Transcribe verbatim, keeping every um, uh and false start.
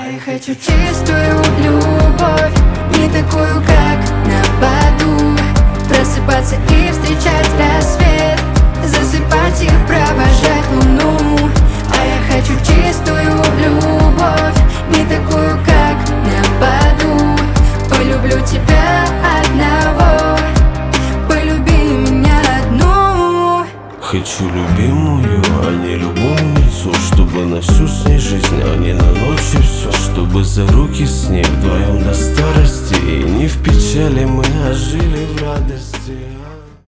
А я хочу чистую любовь, не такую, как на поду. Просыпаться и встречать рассвет, засыпать и провожать луну. А я хочу чистую любовь, не такую, как на поду. Полюблю тебя одного, полюби меня одну. Хочу любимую, а не любовницу, чтобы на всю с ней жизнь, а не на ночь и все. Чтобы за руки с ней вдвоем до старости, и не в печали мы, а жили в радости.